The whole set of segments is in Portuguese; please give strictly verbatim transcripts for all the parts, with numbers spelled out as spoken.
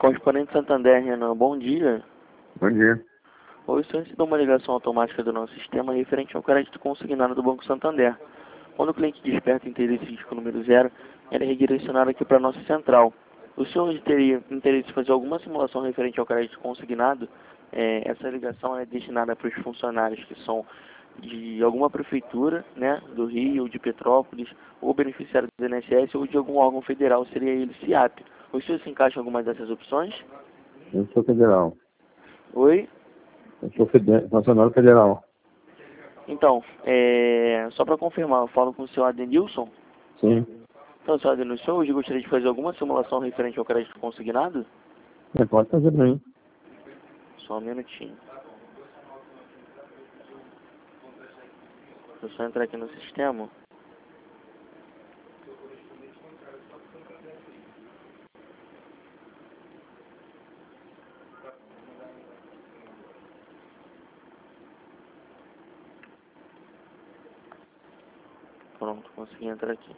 Correspondente Santander, Renan, bom dia. Bom dia. Oi, o senhor recebeu uma ligação automática do nosso sistema referente ao crédito consignado do Banco Santander. Quando o cliente desperta interesse risco número zero, ele é redirecionado aqui para a nossa central. O senhor teria interesse em fazer alguma simulação referente ao crédito consignado? É, essa ligação é destinada para os funcionários que são de alguma prefeitura, né, do Rio, de Petrópolis, ou beneficiário do I N S S, ou de algum órgão federal, seria ele SIAP. O senhor se encaixa em alguma dessas opções? Eu sou federal. Oi? Eu sou fede- funcionário federal. Então, é, só para confirmar, eu falo com o senhor Adenilson? Sim. Então, senhor Adenilson, hoje eu gostaria de fazer alguma simulação referente ao crédito consignado? Você pode fazer pra mim. Só um minutinho. Deixa eu só entrar aqui no sistema. Pronto, consegui entrar aqui.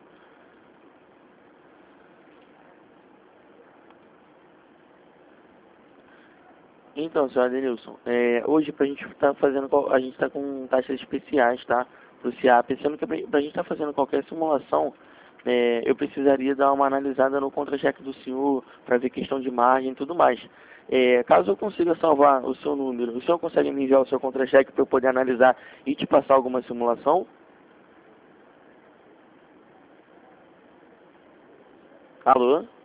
Então, senhor Adenilson, é, hoje pra gente estar fazendo, qual- a gente está com taxas especiais, tá? Pro SIAP, sendo que pra pra gente estar fazendo qualquer simulação, é, eu precisaria dar uma analisada no contra-cheque do senhor, para ver questão de margem e tudo mais. É, caso eu consiga salvar o seu número, o senhor consegue me enviar o seu contra-cheque para eu poder analisar e te passar alguma simulação? Alô?